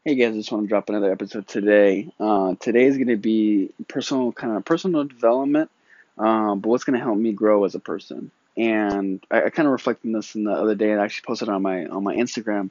Hey guys, just want to drop another episode today. Today is going to be personal development, but what's going to help me grow as a person. And I kind of reflected on this in the other day, and I actually posted it on my Instagram.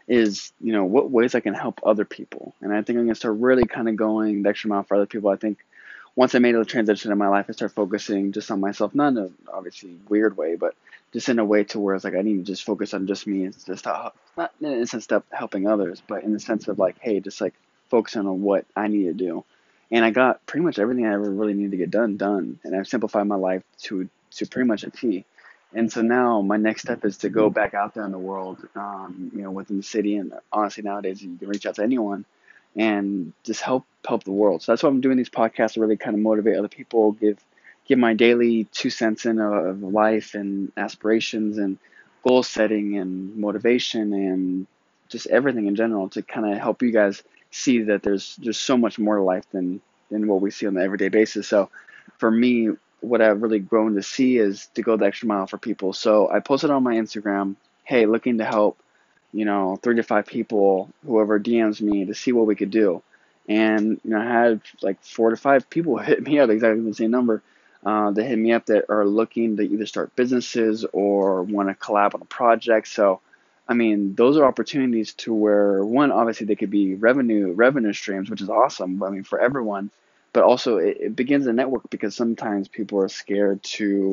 Is what ways I can help other people, and I think I'm going to start really kind of going the extra mile for other people. I think once I made a transition in my life, I started focusing just on myself, not in a obviously weird way, but just in a way to where it's like I need to just focus on just me and just not in the sense of helping others, but in the sense of like, hey, just like focusing on what I need to do. And I got pretty much everything I ever really needed to get done, and I've simplified my life to pretty much a T. And so now my next step is to go back out there in the world, within the city. And honestly, nowadays you can reach out to anyone and just help the world. So that's why I'm doing these podcasts to really kind of motivate other people, give my daily 2 cents in of life and aspirations and goal setting and motivation and just everything in general to kind of help you guys see that there's just so much more to life than what we see on the everyday basis. So for me, what I've really grown to see is to go the extra mile for people. So I posted on my Instagram, hey, looking to help 3 to 5 people, whoever DMs me, to see what we could do. And I had like 4 to 5 people hit me up, exactly the same number, that hit me up that are looking to either start businesses or want to collab on a project. So, I mean, those are opportunities to where one, obviously, they could be revenue streams, which is awesome. I mean, for everyone, but also it begins a network because sometimes people are scared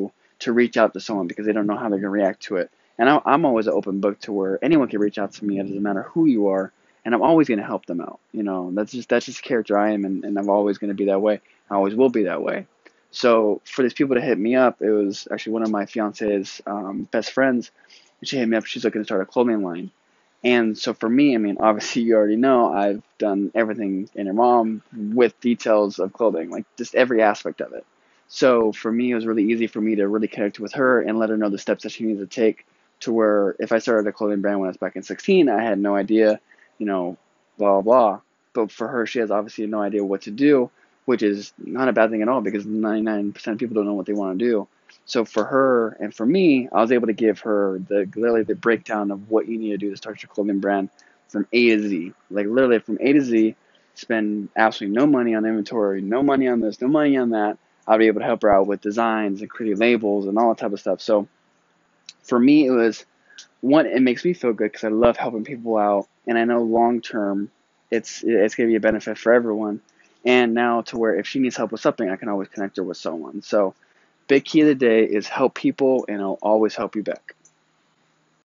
to reach out to someone because they don't know how they're gonna react to it. And I'm always an open book to where anyone can reach out to me. It doesn't matter who you are, and I'm always going to help them out. That's just the character I am, and I'm always going to be that way. I always will be that way. So for these people to hit me up, it was actually one of my fiance's best friends. She hit me up. She's looking to start a clothing line. And so for me, I mean, obviously you already know I've done everything in your mom with details of clothing, like just every aspect of it. So for me, it was really easy for me to really connect with her and let her know the steps that she needs to take to where if I started a clothing brand when I was back in 16, I had no idea, you know, blah, blah, blah. But for her, she has obviously no idea what to do, which is not a bad thing at all because 99% of people don't know what they want to do. So for her and for me, I was able to give her literally the breakdown of what you need to do to start your clothing brand from A to Z. Like literally from A to Z, spend absolutely no money on inventory, no money on this, no money on that. I'll be able to help her out with designs and creating labels and all that type of stuff. So for me, it was one, it makes me feel good because I love helping people out, and I know long term, it's gonna be a benefit for everyone. And now to where if she needs help with something, I can always connect her with someone. So big key of the day is help people, and I'll always help you back.